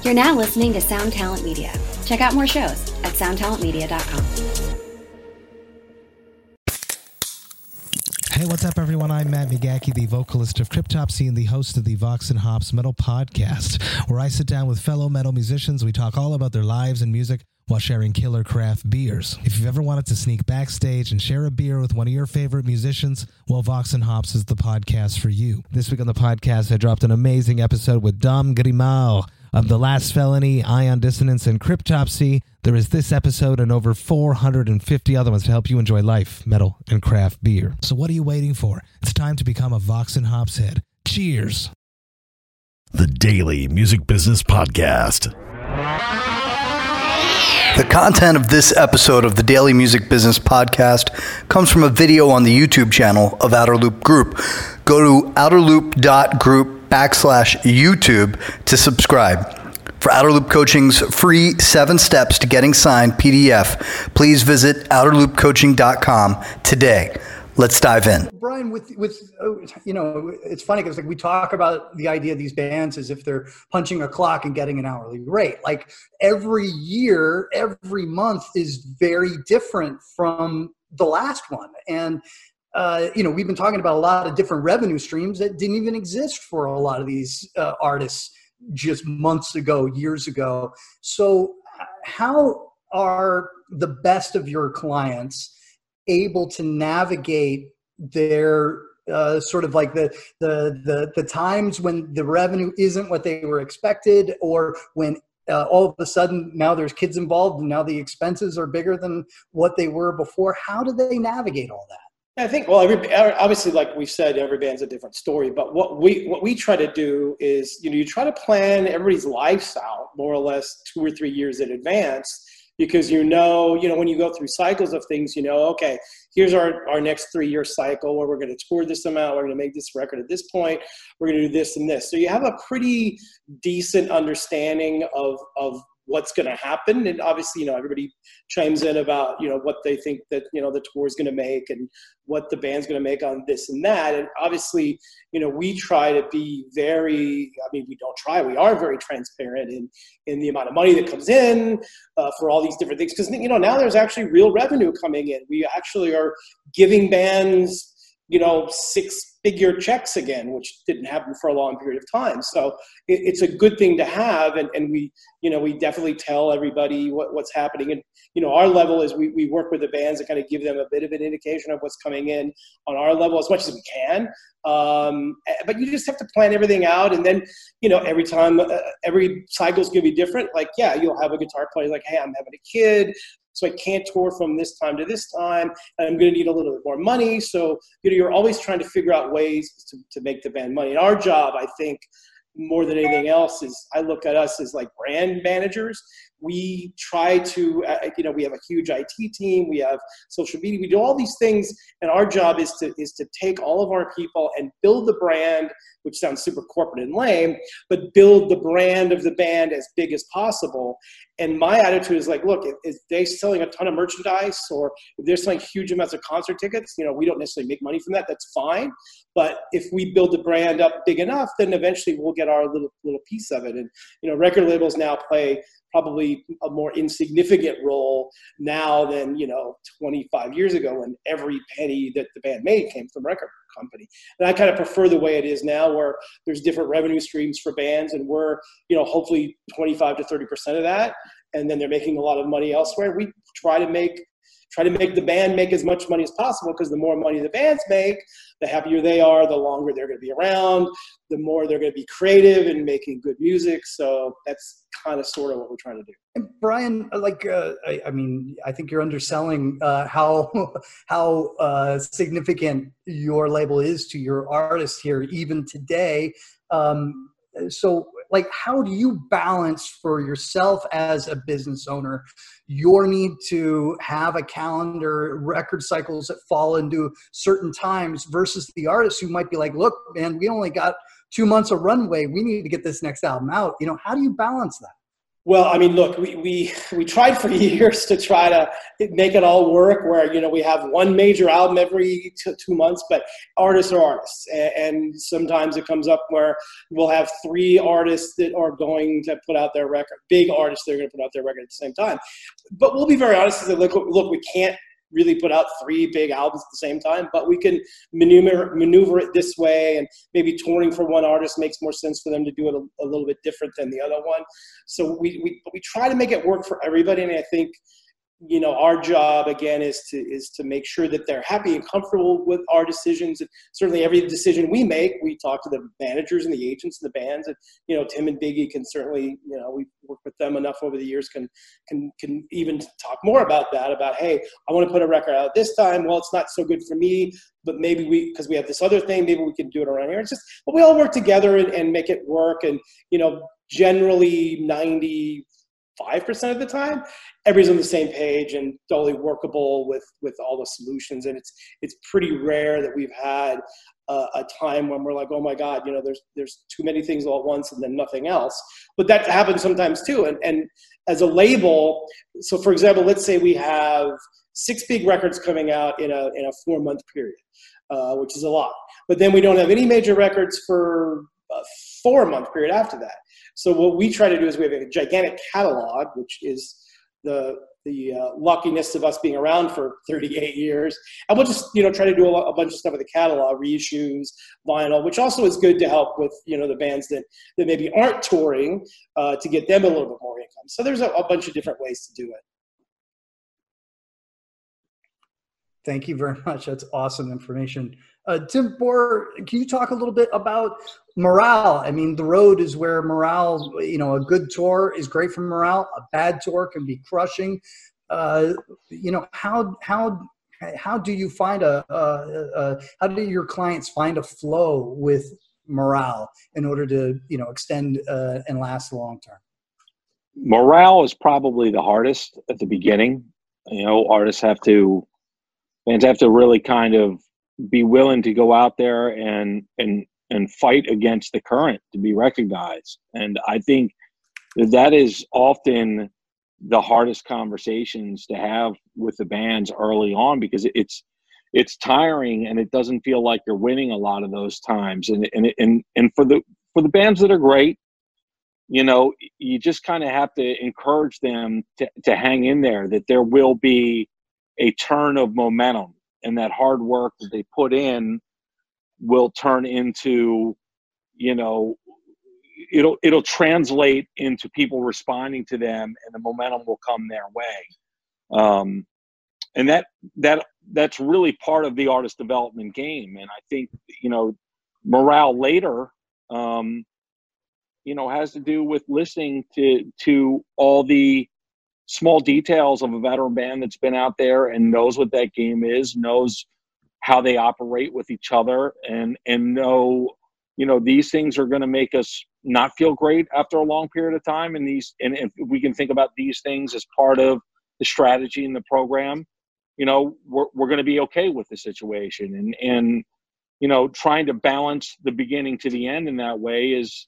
You're now listening to Sound Talent Media. Check out more shows at soundtalentmedia.com. Hey, what's up, everyone? I'm Matt McGachy, the vocalist of Cryptopsy and the host of the Vox and Hops Metal Podcast, where I sit down with fellow metal musicians. We talk all about their lives and music while sharing killer craft beers. If you've ever wanted to sneak backstage and share a beer with one of your favorite musicians, well, Vox and Hops is the podcast for you. This week on the podcast, I dropped an amazing episode with Dom Grimal of The Last Felony, Ion Dissonance, and Cryptopsy. There is this episode and over 450 other ones to help you enjoy life, metal, and craft beer. So what are you waiting for? It's time to become a Vox and Hops head. Cheers! The Daily Music Business Podcast. The content of this episode of the Daily Music Business Podcast comes from a video on the YouTube channel of Outer Loop Group. Go to outerloop.group/YouTube to subscribe. For Outer Loop Coaching's free 7 steps to getting signed PDF, please visit outerloopcoaching.com today. Let's dive in. Brian, with it's funny because we talk about the idea of these bands as if they're punching a clock and getting an hourly rate. Like every year, every month is very different from the last one. And, we've been talking about a lot of different revenue streams that didn't even exist for a lot of these artists just months ago, years ago. So how are the best of your clients able to navigate their sort of like the times when the revenue isn't what they were expected, or when all of a sudden now there's kids involved and now the expenses are bigger than what they were before? How do they navigate all that? I think, obviously, like we said, every band's a different story. But what we try to do is, you try to plan everybody's lifestyle more or less 2 or 3 years in advance. Because when you go through cycles of things, okay, here's our next 3-year cycle where we're going to tour this amount, we're going to make this record at this point, we're going to do this and this. So you have a pretty decent understanding of what's going to happen. And obviously, everybody chimes in about, what they think that, the tour is going to make and what the band's going to make on this and that. And obviously, we try to be we are very transparent in the amount of money that comes in for all these different things. Because, now there's actually real revenue coming in. We actually are giving bands, 6-figure checks again, which didn't happen for a long period of time. So it's a good thing to have. And we definitely tell everybody what's happening. And, our level is we work with the bands and kind of give them a bit of an indication of what's coming in on our level as much as we can. But you just have to plan everything out. And then, every time, every cycle's going to be different. Like, yeah, you'll have a guitar player like, hey, I'm having a kid, so I can't tour from this time to this time, and I'm going to need a little bit more money. So, you're always trying to figure out ways to make the band money. And our job, I think, more than anything else, is I look at us as like brand managers. We try to, we have a huge IT team, we have social media, we do all these things, and our job is to take all of our people and build the brand, which sounds super corporate and lame, but build the brand of the band as big as possible. And my attitude is like, look, if they're selling a ton of merchandise or if they're selling huge amounts of concert tickets, we don't necessarily make money from that. That's fine. But if we build the brand up big enough, then eventually we'll get our little piece of it. And, record labels now play probably a more insignificant role now than, 25 years ago, when every penny that the band made came from record company. And I kind of prefer the way it is now, where there's different revenue streams for bands, and we're, hopefully 25 to 30% of that. And then they're making a lot of money elsewhere. We try to make the band make as much money as possible, because the more money the bands make, the happier they are, the longer they're going to be around, the more they're going to be creative and making good music. So that's kind of sort of what we're trying to do. And Brian, I think you're underselling how significant your label is to your artists here, even today. So how do you balance for yourself as a business owner your need to have a calendar, record cycles that fall into certain times, versus the artists who might be like, look, man, we only got 2 months of runway. We need to get this next album out. How do you balance that? Well, I mean, look, we tried for years to try to make it all work where, we have one major album every 2 months, but artists are artists. And sometimes it comes up where we'll have 3 artists that are going to put out their record, big artists that are going to put out their record at the same time. But we'll be very honest and say, look, we can't really put out 3 big albums at the same time, but we can maneuver it this way, and maybe touring for one artist makes more sense for them to do it a little bit different than the other one. So we try to make it work for everybody, and I think our job again is to make sure that they're happy and comfortable with our decisions. And certainly every decision we make, we talk to the managers and the agents and the bands, and Tim and Biggie can certainly, we've worked with them enough over the years, can even talk more about that, about, hey, I want to put a record out this time. Well, it's not so good for me, but maybe because we have this other thing, maybe we can do it around here. It's just, but we all work together and make it work. And generally 95% of the time, everybody's on the same page and totally workable with all the solutions. And it's pretty rare that we've had a time when we're like, oh my God, there's too many things all at once and then nothing else. But that happens sometimes too. And as a label, so for example, let's say we have 6 big records coming out in a 4-month period, which is a lot. But then we don't have any major records for a 4-month period after that. So what we try to do is we have a gigantic catalog, which is the luckiness of us being around for 38 years. And we'll just, try to do a bunch of stuff with the catalog, reissues, vinyl, which also is good to help with, the bands that maybe aren't touring, to get them a little bit more income. So there's a bunch of different ways to do it. Thank you very much. That's awesome information. Tim Boer, can you talk a little bit about morale? I mean, the road is where morale, a good tour is great for morale. A bad tour can be crushing. How do you find how do your clients find a flow with morale in order to, extend and last long term? Morale is probably the hardest at the beginning. Bands have to really kind of be willing to go out there and fight against the current to be recognized. And I think that is often the hardest conversations to have with the bands early on, because it's tiring and it doesn't feel like you're winning a lot of those times. And for the bands that are great, you just kind of have to encourage them to hang in there, that there will be a turn of momentum, and that hard work that they put in will turn into, it'll translate into people responding to them, and the momentum will come their way. And that's really part of the artist development game. And I think, morale later, has to do with listening to all the small details of a veteran band that's been out there and knows what that game is, knows how they operate with each other, and know, these things are going to make us not feel great after a long period of time. And if we can think about these things as part of the strategy in the program, we're going to be okay with the situation. And trying to balance the beginning to the end in that way is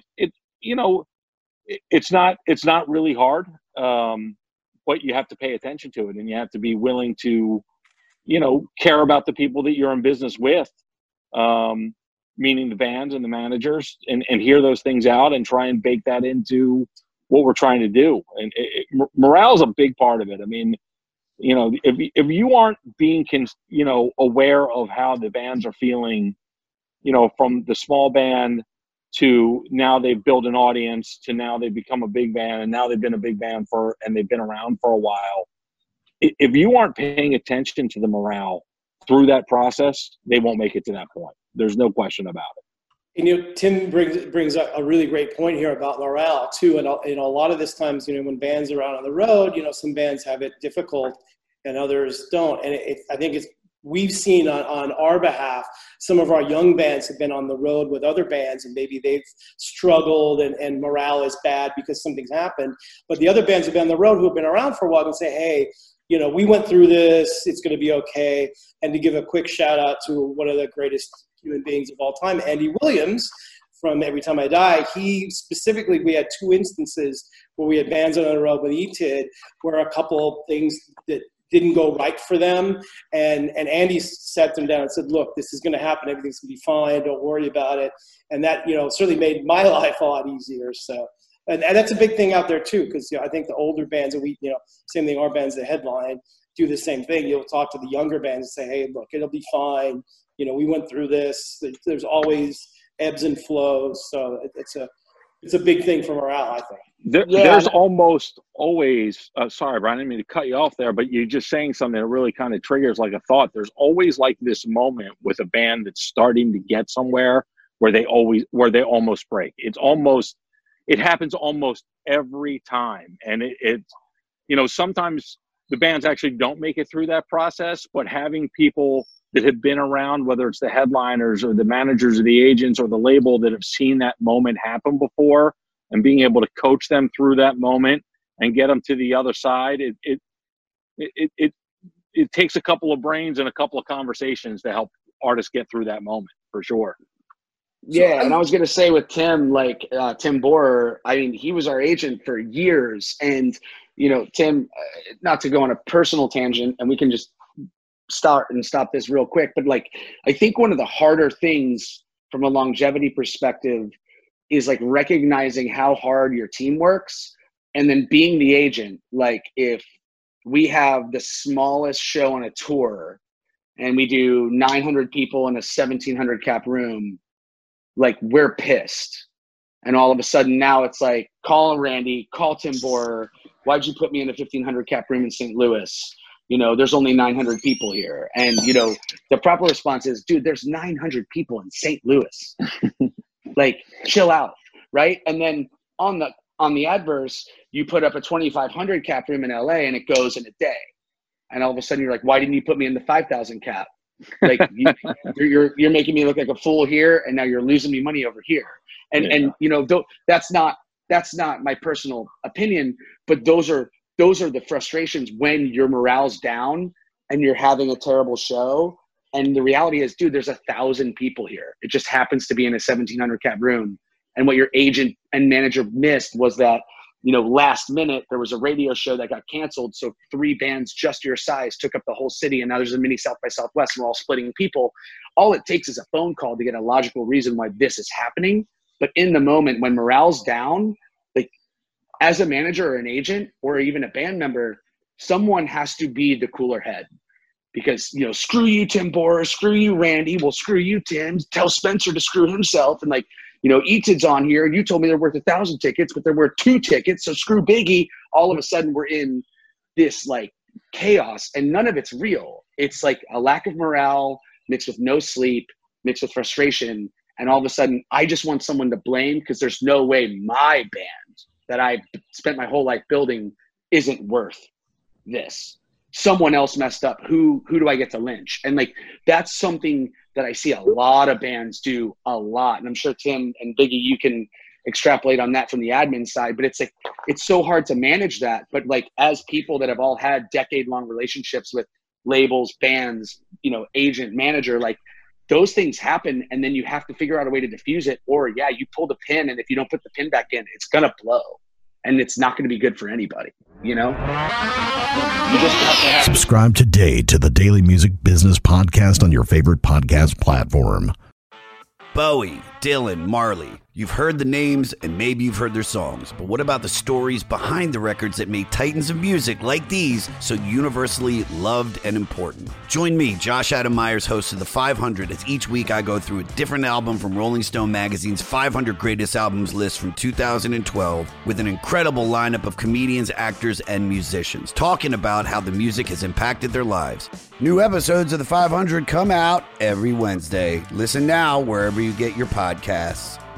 it's not really hard. But you have to pay attention to it, and you have to be willing to, care about the people that you're in business with, meaning the bands and the managers, and hear those things out and try and bake that into what we're trying to do. And morale is a big part of it. I mean, if you aren't being, aware of how the bands are feeling, from the small band to now they've built an audience, to now they've become a big band, and now they've been a big band and they've been around for a while. If you aren't paying attention to the morale through that process, they won't make it to that point. There's no question about it. And Tim brings up a really great point here about morale too. And a lot of this times, when bands are out on the road, some bands have it difficult and others don't. And I think we've seen on our behalf, some of our young bands have been on the road with other bands, and maybe they've struggled and morale is bad because something's happened. But the other bands have been on the road who have been around for a while and say, hey, we went through this, it's going to be okay. And to give a quick shout out to one of the greatest human beings of all time, Andy Williams, from Every Time I Die, we had 2 instances where we had bands on the road with ETID where a couple things that didn't go right for them. And Andy sat them down and said, look, this is going to happen. Everything's going to be fine. Don't worry about it. And that, certainly made my life a lot easier. So, and that's a big thing out there too, because I think the older bands that same thing, our bands that headline do the same thing. You'll talk to the younger bands and say, hey, look, it'll be fine. We went through this. There's always ebbs and flows. So it's a big thing for morale, I think. There's almost always, sorry, Brian, I didn't mean to cut you off there, but you're just saying something that really kind of triggers like a thought. There's always like this moment with a band that's starting to get somewhere where they almost break. It happens almost every time. And sometimes the bands actually don't make it through that process, but having people that have been around, whether it's the headliners or the managers or the agents or the label that have seen that moment happen before, and being able to coach them through that moment and get them to the other side, it takes a couple of brains and a couple of conversations to help artists get through that moment, for sure. Yeah, and I was going to say with Tim, Tim Borer, I mean, he was our agent for years. And, Tim, not to go on a personal tangent, and we can just stop this real quick, but I think one of the harder things from a longevity perspective is recognizing how hard your team works, and then being the agent. If we have the smallest show on a tour and we do 900 people in a 1,700 cap room, we're pissed. And all of a sudden now it's call Randy, call Tim Borer. Why'd you put me in a 1,500 cap room in St. Louis? There's only 900 people here. And, the proper response is, dude, there's 900 people in St. Louis. Chill out, right? And then on the adverse, you put up a 2,500 cap room in LA and it goes in a day. And all of a sudden you're like, why didn't you put me in the 5,000 cap? You're making me look like a fool here, and now you're losing me money over here. And that's not my personal opinion, but those are the frustrations when your morale's down and you're having a terrible show. And the reality is, dude, there's 1,000 people here. It just happens to be in a 1,700 cap room. And what your agent and manager missed was that, last minute there was a radio show that got canceled. So 3 bands just your size took up the whole city. And now there's a mini South by Southwest and we're all splitting people. All it takes is a phone call to get a logical reason why this is happening. But in the moment when morale's down, as a manager or an agent or even a band member, someone has to be the cooler head, because, screw you, Tim Borer, screw you, Randy. Well, screw you, Tim. Tell Spencer to screw himself. And ETID's on here. You told me they're worth 1,000 tickets, but they're worth 2 tickets. So screw Biggie. All of a sudden we're in this chaos, and none of it's real. It's a lack of morale mixed with no sleep, mixed with frustration. And all of a sudden I just want someone to blame, because there's no way my band that I spent my whole life building isn't worth this. Someone else messed up. Who do I get to lynch? And that's something that I see a lot of bands do a lot. And I'm sure Tim and Biggie, you can extrapolate on that from the admin side, but it's so hard to manage that. But as people that have all had decade-long relationships with labels, bands, agent, manager, those things happen, and then you have to figure out a way to diffuse it. Or you pull the pin, and if you don't put the pin back in, it's gonna blow, and it's not gonna be good for anybody. You just have to Subscribe today to the Daily Music Business Podcast on your favorite podcast platform. Bowie, Dylan, Marley. You've heard the names and maybe you've heard their songs, but what about the stories behind the records that made titans of music like these so universally loved and important? Join me, Josh Adam Myers, host of The 500, as each week I go through a different album from Rolling Stone magazine's 500 Greatest Albums list from 2012 with an incredible lineup of comedians, actors, and musicians talking about how the music has impacted their lives. New episodes of The 500 come out every Wednesday. Listen now wherever you get your podcasts.